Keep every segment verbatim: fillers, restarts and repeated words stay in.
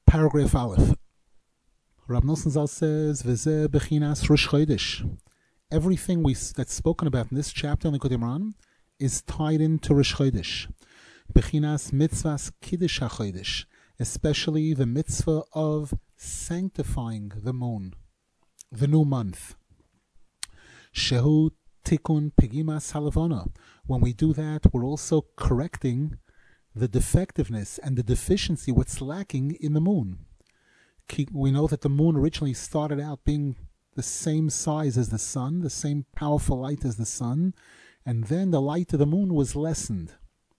Paragraph Aleph. Rab Nosson Zal says, "V'zeh bechinas Rosh Chodesh." Everything we that's spoken about in this chapter in Likutei Moharan is tied into Rosh Chodesh. Bechinas mitzvahs kiddush hachodesh, especially the mitzvah of sanctifying the moon, the new month. Shehu tikun pegimas halavana. When we do that, we're also correcting the defectiveness and the deficiency, what's lacking in the moon. We know that the moon originally started out being the same size as the sun, the same powerful light as the sun, and then the light of the moon was lessened.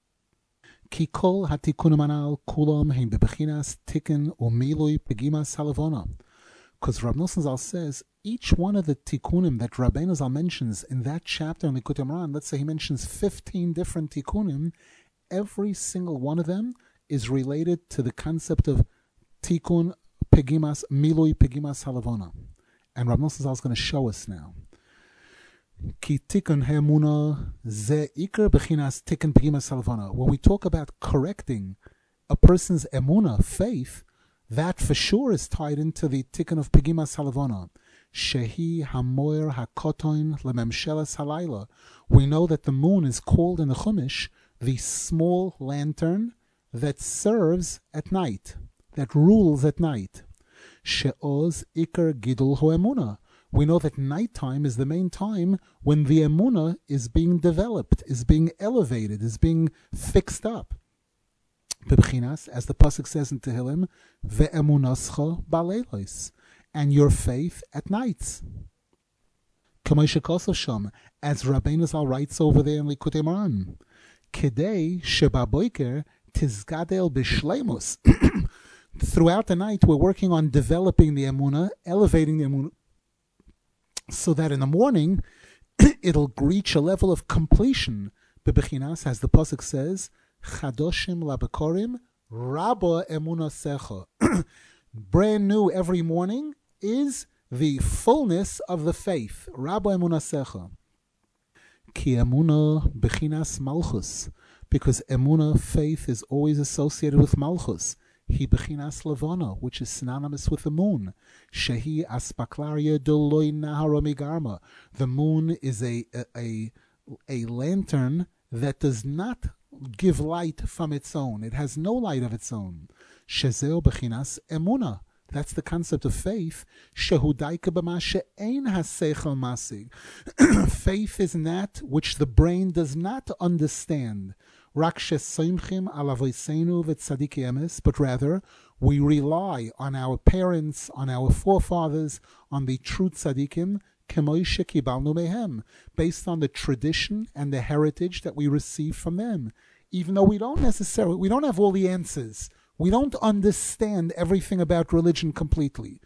Kikol hatikunim anal kulam heim bebechinas tikkun umilui pegimas halavana. Because Rab Nosson Zal says each one of the tikkunim that Rabbeinu Zal mentions in that chapter in Likutei Moharan, let's say he mentions fifteen different tikkunim, every single one of them is related to the concept of tikkun pegimas, milui pegimas halavana. And Rab Nosson Zal is going to show us now. Ki tikkun ha'emuna ze ikar bechinas tikkun pegimas halavana. When we talk about correcting a person's emuna, faith, that for sure is tied into the tikkun of pegimas halavana. Shehi hamoir hakotoin lememshelas halayla. We know that the moon is called in the Chumash the small lantern that serves at night, that rules at night. She'oz ikar gidul ho'emuna. We know that nighttime is the main time when the emuna is being developed, is being elevated, is being fixed up. Bebechinas, as the pasuk says in Tehillim, ve'emunascha ba'leilos, and your faith at nights. K'moshe Kosov Sham, as Rabbeinu Zal writes over there in Likutei Moharan, Kedei shebaboiker tizgadel b'shleimus. Throughout the night, we're working on developing the emunah, elevating the emunah, so that in the morning it'll reach a level of completion. Bebechinas, as the pasuk says, Chadoshim labekorim rabba emunah secha. Brand new every morning is the fullness of the faith. Rabba emunah secha. Ki emunah bechinas malchus, because emunah, faith, is always associated with malchus. He bechinas levana, which is synonymous with the moon. Shehi aspaklaria doloi nahara migarma. The moon is a, a a a lantern that does not give light from its own. It has no light of its own. Shezeo bechinas emuna. That's the concept of faith. Shehudaika b'ma she'ein haseichel masig. Faith is that which the brain does not understand. Rak shesoimchim al avoseinu v'tzadik emes, but rather we rely on our parents, on our forefathers, on the true tzadikim, kemoishe kibalnu mehem, based on the tradition and the heritage that we receive from them. Even though we don't necessarily, we don't have all the answers. We don't understand everything about religion completely.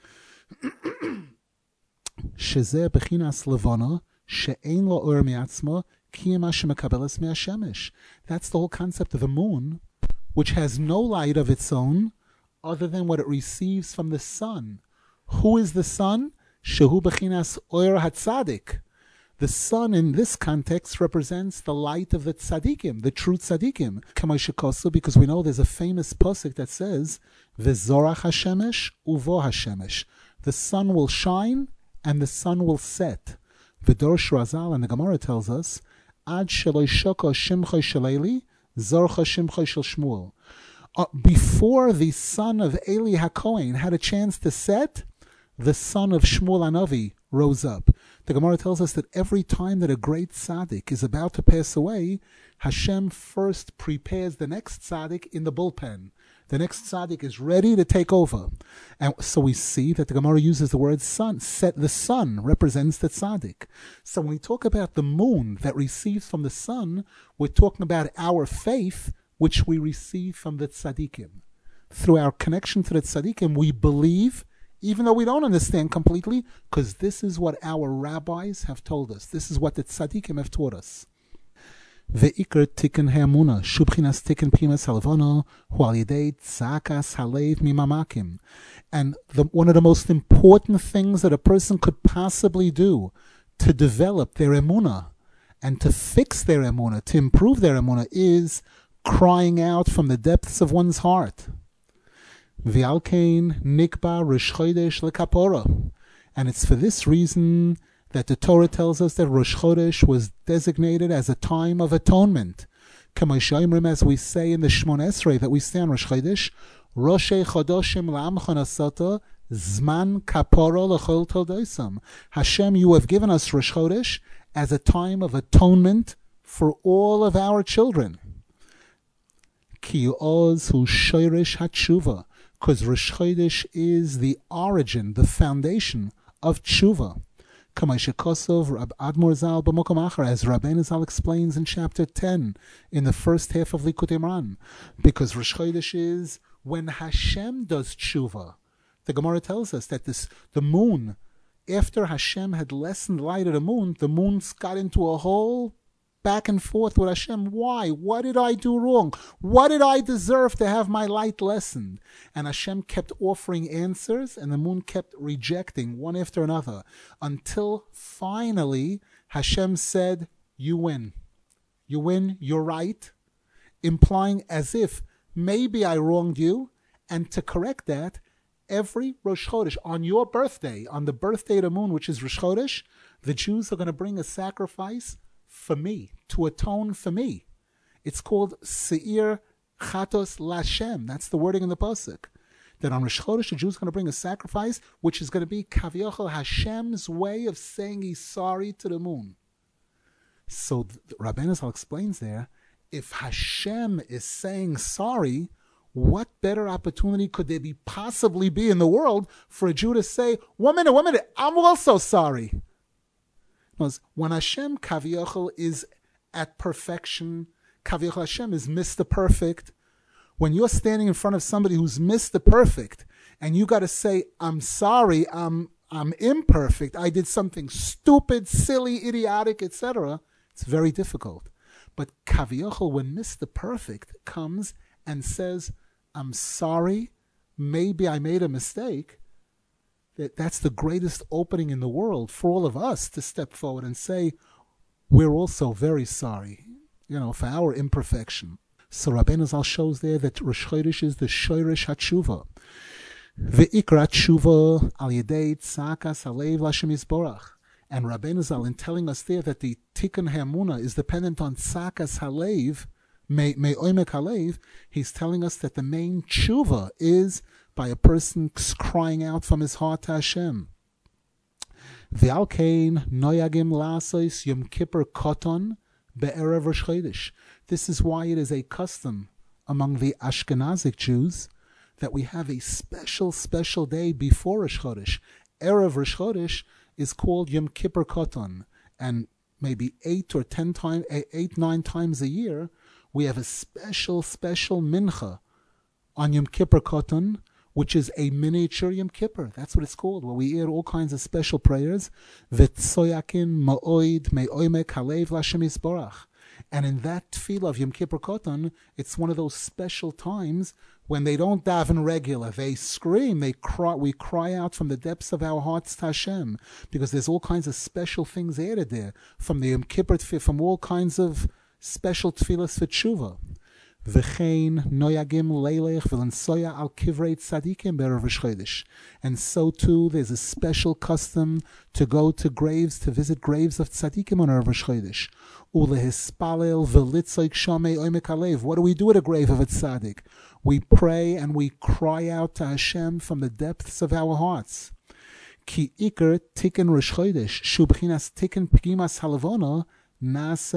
Shezeh bechinas levana she'ein lo or mi'atzma kiyema shemekabeles me'ashemesh. That's the whole concept of the moon, which has no light of its own other than what it receives from the sun. Who is the sun? Shehu bechinas oir hatzadik. The sun in this context represents the light of the tzadikim, the true tzadikim. Kamoshikosu, because we know there's a famous pasuk that says, "V'zorach hashemesh uvo hashemesh." The sun will shine and the sun will set. V'dor Shrazal, and the Gemara tells us, "Ad shelo shoko shimcha shaleli, zorcha shimcha shel Shmuel." Uh, before the son of Eli HaKohen had a chance to set, the son of Shmuel Hanavi rose up. The Gemara tells us that every time that a great tzaddik is about to pass away, Hashem first prepares the next tzaddik in the bullpen. The next tzaddik is ready to take over. And so we see that the Gemara uses the word sun. Set, the sun represents the tzaddik. So when we talk about the moon that receives from the sun, we're talking about our faith, which we receive from the tzaddikim. Through our connection to the tzaddikim, we believe, even though we don't understand completely, because this is what our rabbis have told us. This is what the tzaddikim have taught us. Ve'ikar tikkun ha'emuna, shubchinas tikkun pimas halvana, hu al yedei tzakas halev mimamakim. And the, one of the most important things that a person could possibly do to develop their emuna and to fix their emuna, to improve their emuna, is crying out from the depths of one's heart. V'alkein nikba Rosh Chodesh lekapora. And it's for this reason that the Torah tells us that Rosh Chodesh was designated as a time of atonement. As we say in the Shmon Esrei that we say on Rosh Chodesh, Roshei Chodoshim la'amcha nasata zman kapora l'chol toldoisam. Hashem, you have given us Rosh Chodesh as a time of atonement for all of our children. Ki oz hu shoyrish hatshuva, because Rosh Chodesh is the origin, the foundation of tshuva. Kamaishakosov Rab Admor Zal b'mokom achar, as Rabbeinu Zal explains in chapter ten, in the first half of Likutei Moharan, because Rosh Chodesh is when Hashem does tshuva. The Gemara tells us that this the moon, after Hashem had lessened the light of the moon, the moon got into a whole back and forth with Hashem. Why? What did I do wrong? What did I deserve to have my light lessened? And Hashem kept offering answers, and the moon kept rejecting one after another, until finally Hashem said, you win. You win, you're right, implying as if maybe I wronged you, and to correct that, every Rosh Chodesh, on your birthday, on the birthday of the moon, which is Rosh Chodesh, the Jews are going to bring a sacrifice for me, to atone for me. It's called Seir Chatos Lashem. That's the wording in the pasuk. That on Rosh Chodesh, the Jews are going to bring a sacrifice, which is going to be Kaviyachal, Hashem's way of saying he's sorry to the moon. So Rabbeinu Zal explains there, if Hashem is saying sorry, what better opportunity could there be possibly be in the world for a Jew to say, one minute, one minute, I'm also sorry. Because when Hashem Kaviyachal is at perfection, Kaviyachal Hashem is Mister Perfect. When you're standing in front of somebody who's Mister Perfect, and you got to say, I'm sorry, I'm I'm imperfect, I did something stupid, silly, idiotic, et cetera, it's very difficult. But Kaviyachal, when Mister Perfect comes and says, I'm sorry, maybe I made a mistake, that that's the greatest opening in the world for all of us to step forward and say, we're also very sorry, you know, for our imperfection. So Rabbeinu Zal shows there that Rosh Chodesh is the Shoyrish HaTshuva. Ve'ikra Tshuva al yedei tzakas halev l'Hashem Yisborach. And Rabbeinu Zal, in telling us there that the Tikkun Ha'emunah is dependent on tzakas halev, me oimek halev, he's telling us that the main tshuva is by a person crying out from his heart to Hashem. V'alkein noyagim la'asos Yom Kippur koton be'erev Rosh Chodesh. This is why it is a custom among the Ashkenazic Jews that we have a special, special day before Rosh Chodesh. Erev Rosh Chodesh is called Yom Kippur koton, and maybe eight or ten times, eight, nine times a year, we have a special, special mincha on Yom Kippur koton, which is a miniature Yom Kippur. That's what it's called, where we add all kinds of special prayers. V'tsoyakin ma'oid me'oimek halev l'Hashem Yisborach. And in that tefillah of Yom Kippur Koton, it's one of those special times when they don't daven regular. They scream, they cry, we cry out from the depths of our hearts to Hashem, because there's all kinds of special things added there, from the Yom Kippur tefillah, from all kinds of special tefillahs for tshuva. V'chein noyagim leilech v'lensoya al kivrei tzadikim be'erev Rosh Chodesh. And so too, there's a special custom to go to graves, to visit graves of tzadikim on erev Rosh Chodesh. Ulehispalel v'litzoik shamei oimek halev. What do we do at a grave of a tzadik? We pray and we cry out to Hashem from the depths of our hearts. Ki iker tikkun Rosh Chodesh shu b'chinas tikkun pgimas halavona. Because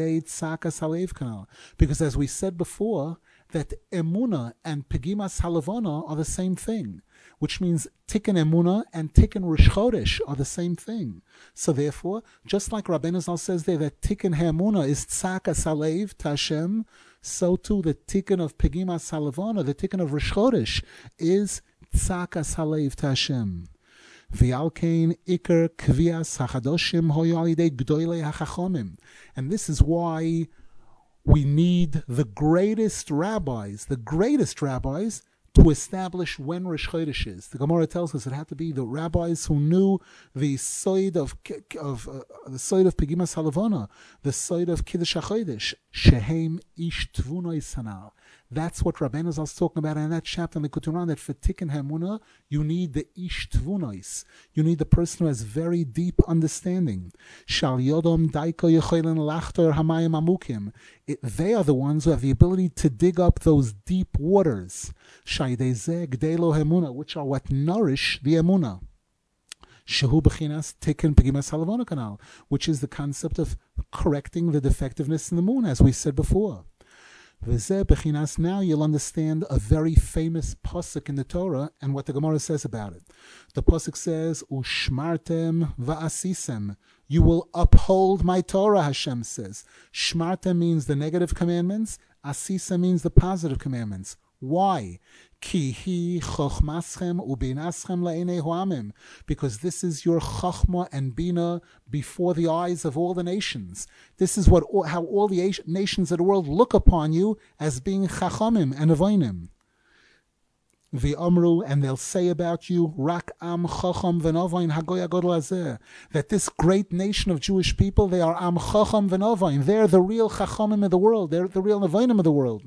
as we said before, that Emunah and Pegimas Halavona are the same thing, which means Tikkun Emunah and Tikkun Rosh Chodesh are the same thing. So therefore, just like Rabbeinu Zal says there that Tikkun Emunah is Tzakas Halev to Hashem, so too the Tikkun of Pegimas Halavona, the Tikkun of Rosh Chodesh, is Tzakas Halev to Hashem. V'alkein iker kvias hachadoshim hoyo alidei gdoilei hachachomim. And this is why we need the greatest rabbis, the greatest rabbis, to establish when Rosh Chodesh is. The Gemara tells us it had to be the rabbis who knew the soid of of uh, the soid of Pegimas Halavona, the soid of Kiddush HaChodesh, shehem ish tvunoi sanal. That's what Rabbeinu Zal is talking about in that chapter in the Likutei Moharan, that for Tikkun HaEmunah, you need the Ish Tvunos. You need the person who has very deep understanding. Shal Yodom Daiko Yecholen Lachtor Hamayim Amukim. They are the ones who have the ability to dig up those deep waters. Shaydei Gdelo HaEmunah, which are what nourish the Emunah. Shehu Bechinas Tikkun Pegimas Halavona Kanal, which is the concept of correcting the defectiveness in the moon, as we said before. V'zeh Bechinas, now you'll understand a very famous pasuk in the Torah and what the Gemara says about it. The pasuk says, Ushmartem va'asisem, you will uphold my Torah, Hashem says. Shmartem means the negative commandments, asisa means the positive commandments. Why? Ki hi chochmaschem ubinaschem la'enei ho'amim, because this is your chochma and bina before the eyes of all the nations. This is what how all the nations of the world look upon you as being chachamim and avonim. V'amru, and they'll say about you, rak am chacham v'novain hagoy hagodol hazeh, that this great nation of Jewish people, they are am chacham v'novain. They're the real chachamim of the world. They're the real nevoinim of the world.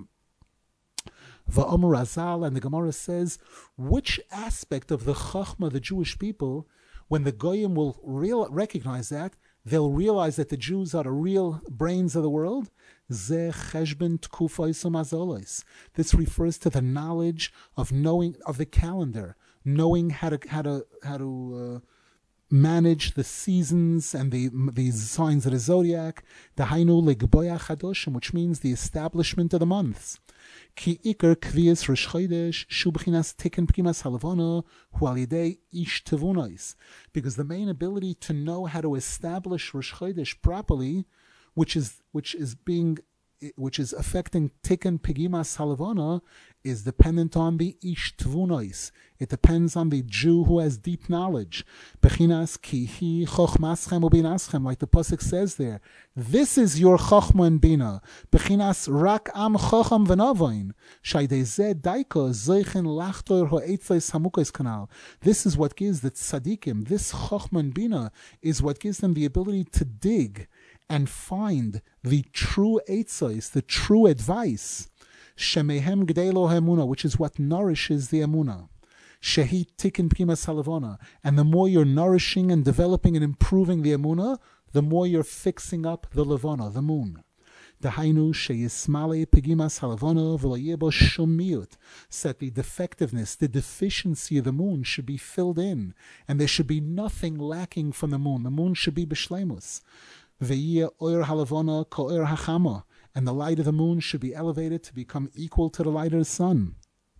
Va'amr Azal, and the Gemara says, which aspect of the Chachma, the Jewish people, when the Goyim will real, recognize that, they'll realize that the Jews are the real brains of the world. Zeh cheshbon tkufos umazolos. This refers to the knowledge of knowing of the calendar, knowing how to how to how to uh, manage the seasons and the the signs of the zodiac. The hainu legboya chadoshim, which means the establishment of the months. Ki ikar kviyas Rosh Chodesh shu b'chinas tikkun pgimas halavana hu al yidei ish tevunos, because the main ability to know how to establish Rosh Chodesh properly, which is which is being which is affecting tikkun pgimas halavana, is dependent on the ish tevunos. It depends on the Jew who has deep knowledge. Bechinas ki hi chochmaschem ubinaschem, like the pasuk says there. This is your chochma and bina. Bechinas rak am chocham v'navoin. Shaydei zeh daiko zeichen lachtor ho'etzos hamukos kanal. This is what gives the tzaddikim, this chochma and bina, is what gives them the ability to dig and find the true eitzos, the true advice. Shemehem gdelo ha'emunah, which is what nourishes the emunah. Shehi tikkun pgimas halavona, and the more you're nourishing and developing and improving the emunah, the more you're fixing up the levana, the moon. Dahainu sheyismale pgimas halavona v'lo shum miut, said the defectiveness, the deficiency of the moon should be filled in, and there should be nothing lacking from the moon. The moon should be b'shleimus. Ve'yeh oyer halavona ko'er hachama, and the light of the moon should be elevated to become equal to the light of the sun.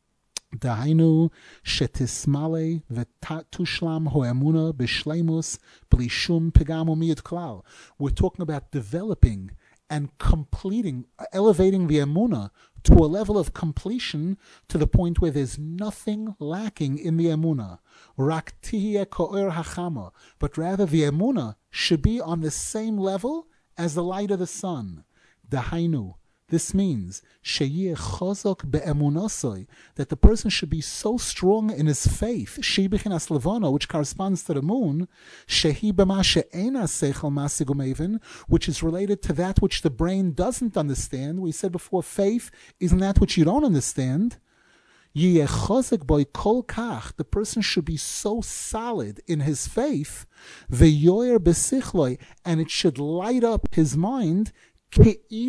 Dahainu shetismale v'tushlam ho'emuna b'shleimus b'li shum pegam u'miyut klal. We're talking about developing and completing, elevating the emunah to a level of completion, to the point where there's nothing lacking in the emunah. Rak tihye ko'er hachama, but rather the emunah should be on the same level as the light of the sun. Dahainu, this means sheyeh chazok be'emunasoi, that the person should be so strong in his faith, shei b'chinas levana, which corresponds to the moon, shehi b'ma she'ena seichel masig u'mevin, which is related to that which the brain doesn't understand. We said before, faith isn't that which you don't understand. Yeh chazok by kol kach, the person should be so solid in his faith, ve'yoyer b'sichloi, and it should light up his mind, as if he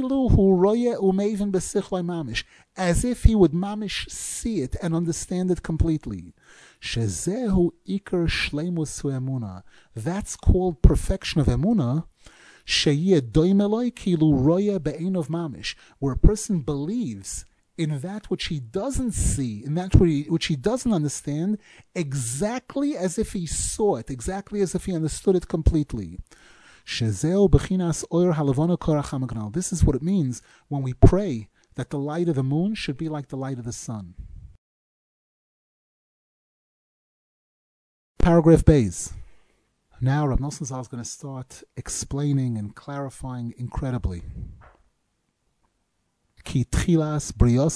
would mamish see it and understand it completely. That's called perfection of emunah. Where a person believes in that which he doesn't see, in that which he doesn't understand, exactly as if he saw it, exactly as if he understood it completely. This is what it means when we pray that the light of the moon should be like the light of the sun. Paragraph Bays. Now Rav Nosson Zal is going to start explaining and clarifying incredibly. Because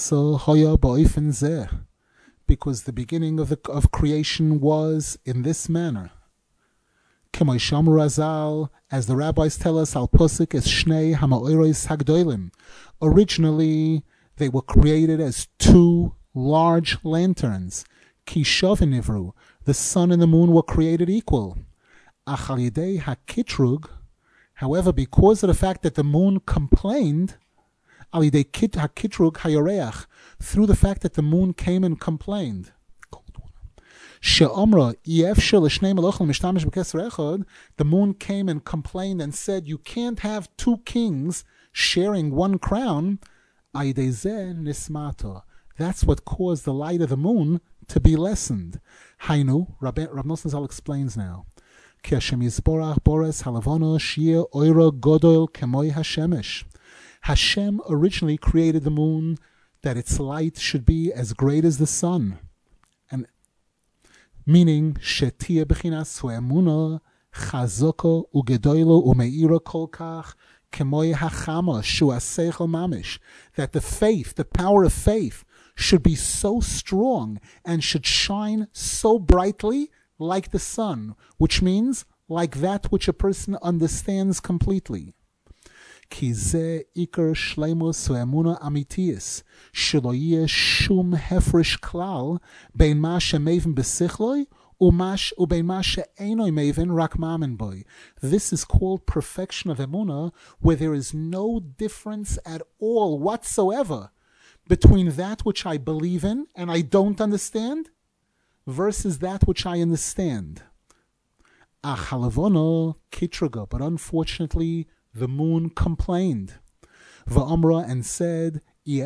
the beginning of the of creation was in this manner. As the rabbis tell us, al posik es shnei hamaoros hagdolim. Originally, They were created as two large lanterns. Kishav Nivru, the sun and the moon were created equal. Achalidei hakitrug, however, because of the fact that the moon complained, alidei hakitrug hayoreach, through the fact that the moon came and complained. She'omra yefshel l'shnei malachim mishtamish b'keser echad, the moon came and complained and said, you can't have two kings sharing one crown. Alidei zeh nismato. That's what caused the light of the moon to be lessened. Hainu, Rab Nosson Zal explains now. Ki Hashem Yisborach Boris Halavono Shia Oira Godol Kemoi Hashemesh. Hashem originally created the moon that its light should be as great as the sun. And meaning Shetia Bechinas Huemuna Chazoko Ugedoilo Umeira Kolkach Kemoi Hachama Shua Seichel Mamish. That the faith, the power of faith, should be so strong and should shine so brightly like the sun, which means like that which a person understands completely. Ki ze ikar shleimus ve'emuna amitius, shelo yeh shum hefresh klal bein ma shemeven besichloi umash ubein ma she'enoi meven rak mamen boy. This is called perfection of emuna, where there is no difference at all whatsoever between that which I believe in and I don't understand versus that which I understand. Achalavono kitraga, but unfortunately the moon complained. Va'amra, and said,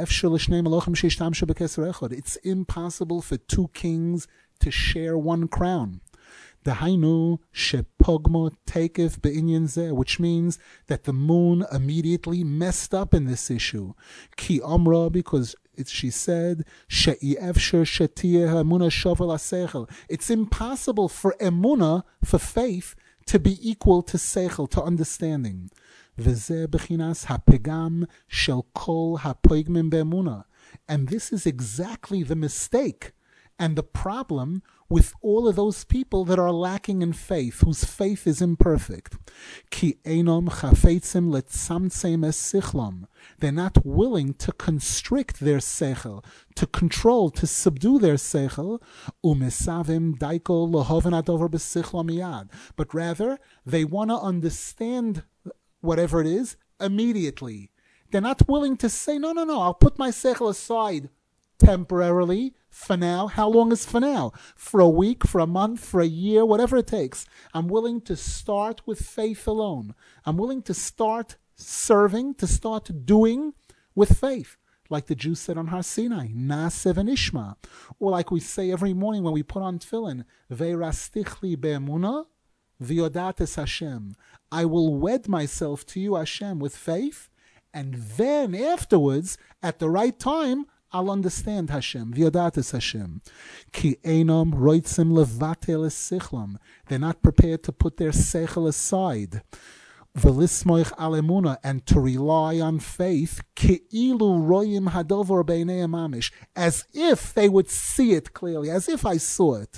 it's impossible for two kings to share one crown. Dahainu shepogmo takef be'inyan zeh, which means that the moon immediately messed up in this issue. Ki amra, because it, she said, she'efsher shetiyeh emuna shovel asechel. It's impossible for emuna, for faith, to be equal to sechel, to understanding. V'zeh bechinas hapegam shel kol hapoigmim be'emuna. And this is exactly the mistake and the problem with all of those people that are lacking in faith, whose faith is imperfect. Ki einom chafetzim letzamtzem es sichlom. They're not willing to constrict their sechel, to control, to subdue their sechel. Umesavim daiko lohoven adover b'sichlom miyad. But rather, they want to understand whatever it is immediately. They're not willing to say, no, no, no, I'll put my sechel aside temporarily, for now. How long is for now? For a week, for a month, for a year, whatever it takes. I'm willing to start with faith alone. I'm willing to start serving, to start doing with faith. Like the Jews said on Har Sinai, Na'aseh v'nishma. Or like we say every morning when we put on tefillin, Ve'rastichli be'emuna v'yodates Hashem. I will wed myself to you, Hashem, with faith, and then afterwards, at the right time, I'll understand Hashem. V'yodates Hashem. Ki einom roitzim levatel es sichlam. They're not prepared to put their sechel aside. V'lismoich al emuna, and to rely on faith. Ki'ilu royim hadover beinei mamish, as if they would see it clearly, as if I saw it.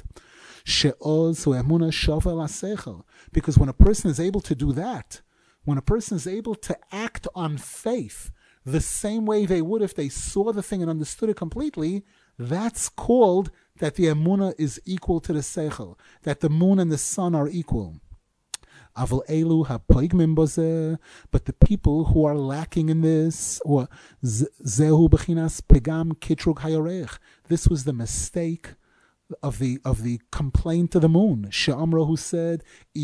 She'oz hu'emuna shovel asechel. Because when a person is able to do that, when a person is able to act on faith the same way they would if they saw the thing and understood it completely, that's called that the emunah is equal to the seichel, that the moon and the sun are equal. Aval elu hapoigmim bozeh, but the people who are lacking in this, or zehu bechinas pegam kitrug hayorech, this was the mistake of the of the complaint to the moon. She'amra, who said,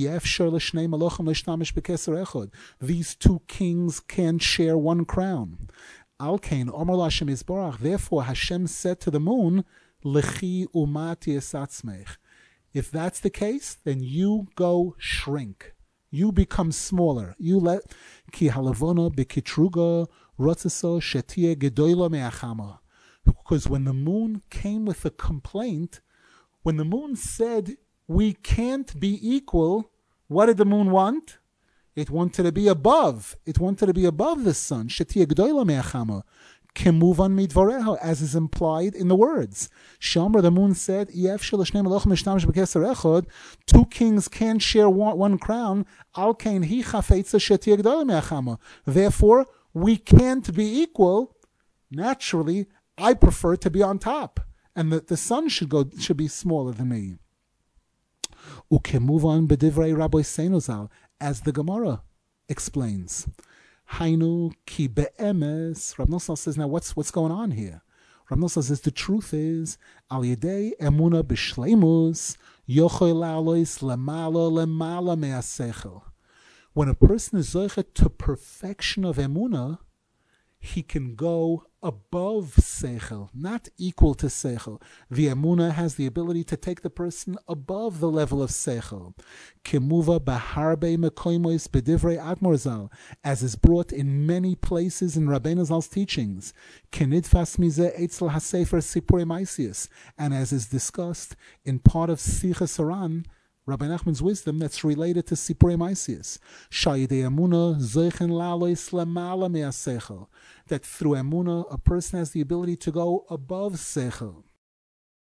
these two kings can't share one crown. Alkain, Omar Lashem Yisborach, therefore Hashem said to the moon, Lechi umat yesatzmech. If that's the case, then you go shrink. You become smaller. You let ki halavona bekitruga rotzaso shetie gedoyla me'achama. Because when the moon came with a complaint, when the moon said, we can't be equal, what did the moon want? It wanted to be above. It wanted to be above the sun. Shetia g'doyla me'achama. Kemuvan midvareho, as is implied in the words. Shamra, the moon said, two kings can't share one, one crown. Alkain hi chafetza shetia g'doyla me'achama. Therefore, we can't be equal. Naturally, I prefer to be on top, and that the sun should go should be smaller than me. Ukemuvan b'divrei Rabbi Seinozal, as the Gemara explains. Hainu ki be'emes. Rav Nosson says, now what's what's going on here? Rav Nosson says the truth is al yedei emuna b'shleimus yochol la'alois lemala lemala me'asechel. When a person is zoichet to perfection of emuna, he can go above seichel, not equal to seichel. The emuna has the ability to take the person above the level of seichel. Kemuva b'harbe mekoimois b'divrei Admor Zal, as is brought in many places in Rabbeinu Zal's teachings. Kenidfas mize eitzel hasefer sipurei maisius, and as is discussed in part of Sichas Haran, Rabbi Nachman's wisdom that's related to Sipurei Maisius. Shayidei Amuna Zeichen Lalois Lamala Me'asechel. That through Amuna, a person has the ability to go above Sechel.